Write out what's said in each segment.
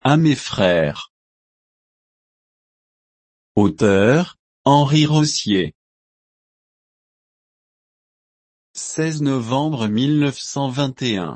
à mes frères. Auteur, Henri Rossier. 16 novembre 1921.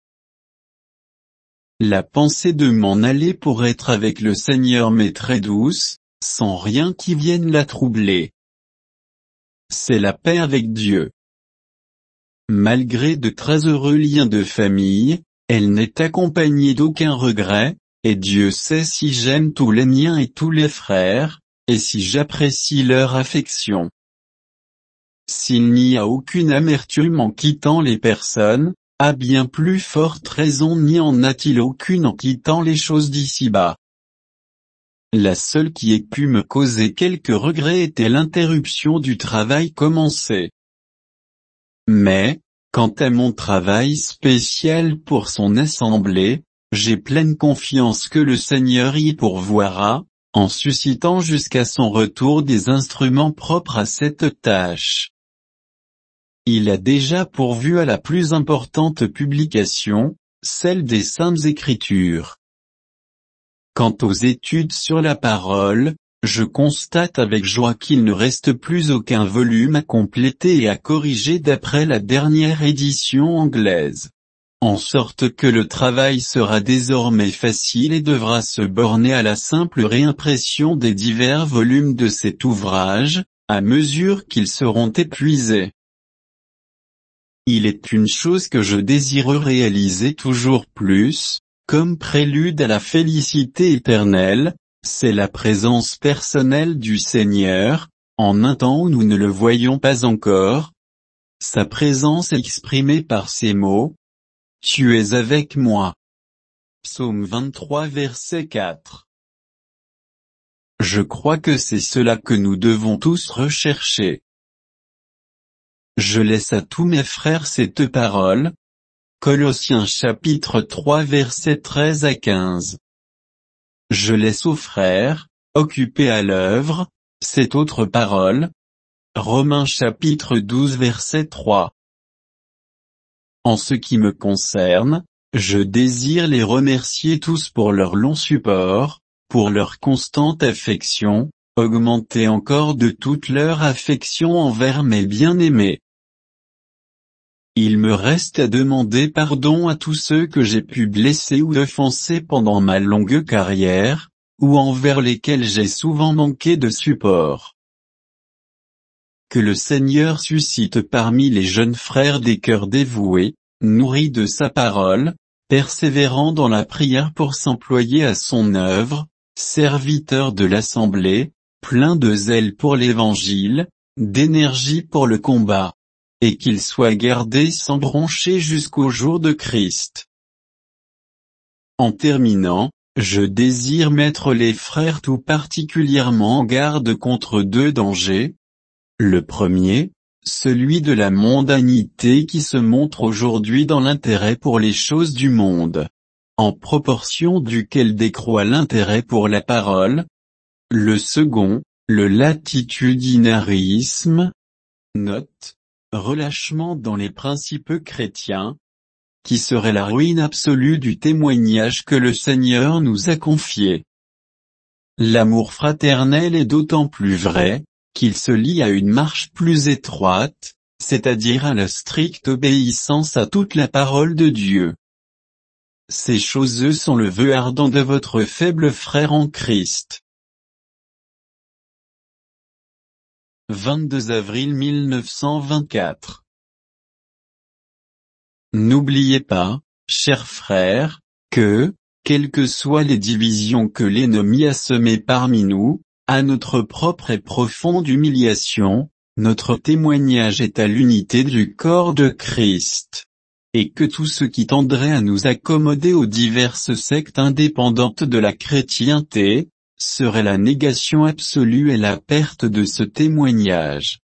La pensée de m'en aller pour être avec le Seigneur m'est très douce, sans rien qui vienne la troubler. C'est la paix avec Dieu. Malgré de très heureux liens de famille, elle n'est accompagnée d'aucun regret, et Dieu sait si j'aime tous les miens et tous les frères, et si j'apprécie leur affection. S'il n'y a aucune amertume en quittant les personnes, à bien plus forte raison n'y en a-t-il aucune en quittant les choses d'ici-bas. La seule qui ait pu me causer quelques regrets était l'interruption du travail commencé. Mais, quant à mon travail spécial pour son assemblée, j'ai pleine confiance que le Seigneur y pourvoira, en suscitant jusqu'à son retour des instruments propres à cette tâche. Il a déjà pourvu à la plus importante publication, celle des Saintes Écritures. Quant aux études sur la parole, je constate avec joie qu'il ne reste plus aucun volume à compléter et à corriger d'après la dernière édition anglaise. En sorte que le travail sera désormais facile et devra se borner à la simple réimpression des divers volumes de cet ouvrage, à mesure qu'ils seront épuisés. Il est une chose que je désire réaliser toujours plus, comme prélude à la félicité éternelle, c'est la présence personnelle du Seigneur, en un temps où nous ne le voyons pas encore. Sa présence exprimée par ces mots, « Tu es avec moi ». Psaume 23 verset 4. Je crois que c'est cela que nous devons tous rechercher. Je laisse à tous mes frères cette parole. Colossiens chapitre 3 versets 13 à 15. Je laisse aux frères, occupés à l'œuvre, cette autre parole. Romains chapitre 12 verset 3. En ce qui me concerne, je désire les remercier tous pour leur long support, pour leur constante affection, augmenter encore de toute leur affection envers mes bien-aimés. Il me reste à demander pardon à tous ceux que j'ai pu blesser ou offenser pendant ma longue carrière, ou envers lesquels j'ai souvent manqué de support. Que le Seigneur suscite parmi les jeunes frères des cœurs dévoués, nourris de sa parole, persévérant dans la prière pour s'employer à son œuvre, serviteurs de l'assemblée, pleins de zèle pour l'évangile, d'énergie pour le combat. Et qu'il soit gardé sans broncher jusqu'au jour de Christ. En terminant, je désire mettre les frères tout particulièrement en garde contre deux dangers. Le premier, celui de la mondanité qui se montre aujourd'hui dans l'intérêt pour les choses du monde, en proportion duquel décroît l'intérêt pour la parole. Le second, le latitudinarisme. Note. Relâchement dans les principes chrétiens, qui serait la ruine absolue du témoignage que le Seigneur nous a confié. L'amour fraternel est d'autant plus vrai, qu'il se lie à une marche plus étroite, c'est-à-dire à la stricte obéissance à toute la parole de Dieu. Ces choses sont le vœu ardent de votre faible frère en Christ. 22 avril 1924. N'oubliez pas, chers frères, que, quelles que soient les divisions que l'ennemi a semées parmi nous, à notre propre et profonde humiliation, notre témoignage est à l'unité du corps de Christ. Et que tout ce qui tendrait à nous accommoder aux diverses sectes indépendantes de la chrétienté, serait la négation absolue et la perte de ce témoignage.